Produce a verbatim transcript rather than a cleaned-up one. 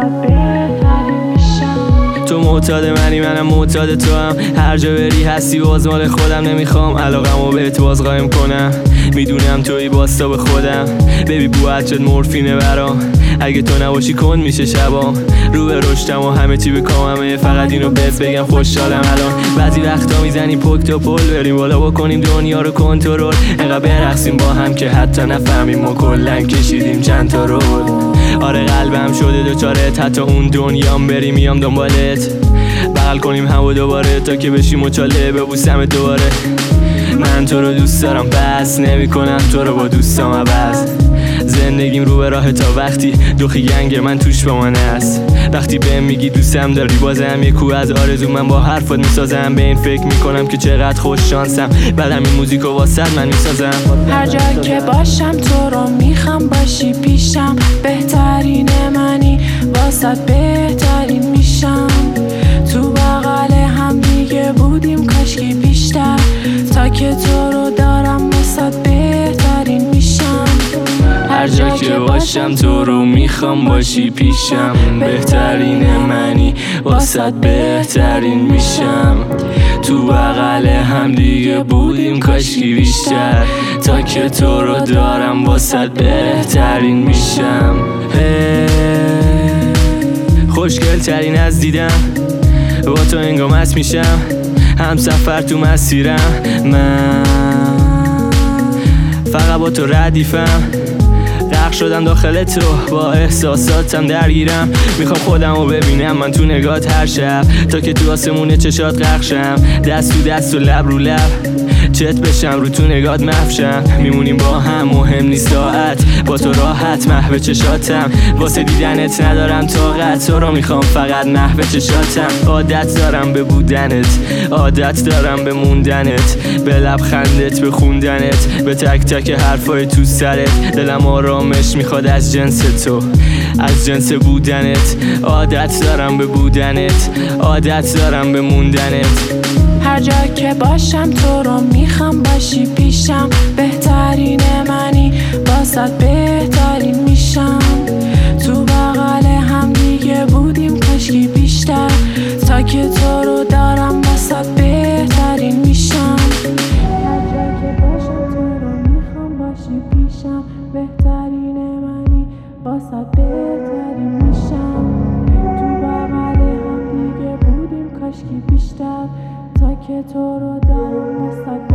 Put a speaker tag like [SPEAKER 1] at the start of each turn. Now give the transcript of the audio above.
[SPEAKER 1] واسات بهترین میشم.
[SPEAKER 2] تو معتاد منی منم معتاد تو هم، هر جا بری هستی باز مال خودم. نمیخوام علاقمو بهت باز قایم کنم، میدونم توی باستا به خودم. ببی بو عطرت مورفینه برام، اگه تو نباشی کن میشه شبام. رو به رشتم و همه چی به کاممه، فقط اینو بهت بگم خوشحالم الان. بعضی وقتا میزنیم پک تا پل، بریم بالا بکنیم دنیا رو کنترل. انقدر برقصیم با هم که حتی نفهمیم ما کلن کشیدیم چند تا رول. آره قلبم شده دوچارت، حتی اون دنیام بری میام دنبالت. بغل کنیم همو دوباره تا که بشی مچاله ببوسم دوباره. من تو رو دوست دارم بس نمی کنم تو رو با دوستام عوض. زندگیم رو به راه تا وقتی دوخی گنگ من توش با من است. وقتی بهم میگی دوستم داری بازم یه کو از آرزو من با حرفات میسازم. به این فکر میکنم که چقدر خوش شانسم، بعدم این موزیکو واسط من میسازم.
[SPEAKER 1] هر جا که باشم تو رو میخوام باشی پیشم، بهترین منی واسط بهترین میشم. تو بغل هم دیگه بودیم کاشکی بیشتر، تا که تو رو دارم واسط بهترین میشم.
[SPEAKER 2] هر جا که باشم تو رو میخوام باشی پیشم، بهترین منی واسط بهترین میشم. تو بغل هم دیگه بودیم کاشکی بیشتر، تا که تو رو دارم واسط بهترین میشم. خوشگل ترین از دیدم با تو انگامت میشم، هم سفر تو مسیرم. من فقط با تو ردیفم، غرق شدم داخل تو با احساساتم درگیرم. میخوام خودم رو ببینم من تو نگات هر شب، تا که تو آسمون چشات غرق شم. دست تو دست و لب رو لب چت بشم، رو تو نگات مفشم. میمونیم با هم مهم نیست ساعت، با تو راحت محو چشاتم. واسه دیدنت ندارم طاقت، تو رو میخوام فقط محو چشاتم. عادت دارم به بودنت، عادت دارم به موندنت، به لبخندت، به خوندنت، به تک تک حرفای تو سرت. دلم آرامش میخواد از جنس تو، از جنس بودنت. عادت دارم به بودنت، عادت دارم به موندنت.
[SPEAKER 1] هر جا که باشم تو رو میخوام باشی پیشم، بهترین منی واسط بهترین میشم. تو بغل هم دیگه بودیم کاشکی بیشتر، تا که تو رو دارم واسط بهترین میشم. هر جا که باشم تو رو میخوام باشی پیشم، بهترین منی واسط بهترین میشم. تو بغل هم دیگه بودیم کاشکی بیشتر، تا که تو رو دارم واسط